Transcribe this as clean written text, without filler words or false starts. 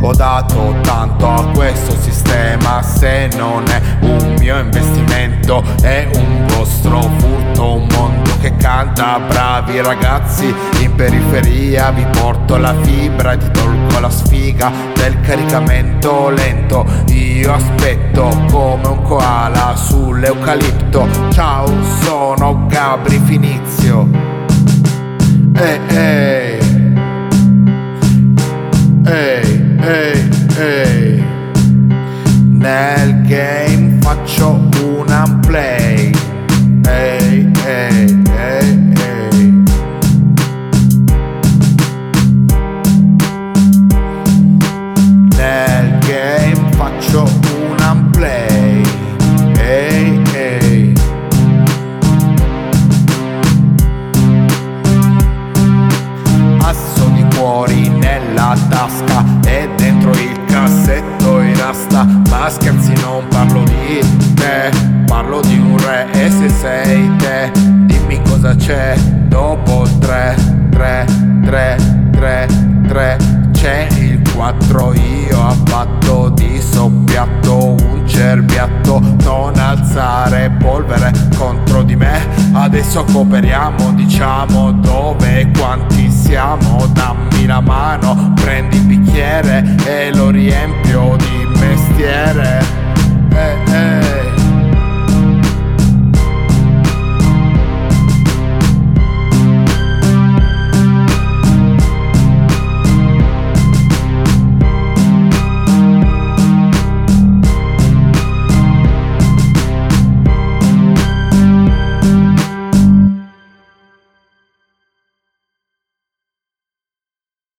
Ho dato tanto a questo sistema, se non è un mio investimento è un vostro furto. Un mondo che canta, bravi ragazzi in periferia, vi porto la fibra, ti tolgo la sfiga del caricamento lento. Io aspetto come un koala sull'eucalipto. Ciao, sono Gabri Finizio. Ehi, ehi, ehi, ehi. Nel game faccio un unplay. Ehi, ehi, ehi, ehi. Nel game faccio un unplay. Ehi, ehi. Asso di cuori nella tasca e dentro il cassetto in rasta. Ma scherzi, non parlo di te, parlo di un re. E se sei te, dimmi cosa c'è dopo 3, 3, 3, 3, 3. C'è il 4, io abbatto di soppiatto un cerbiatto. Non alzare polvere contro di me, adesso cooperiamo, diciamo dove e quanti siamo. Dammi la mano, prendi il bicchiere e lo riempio di mestiere.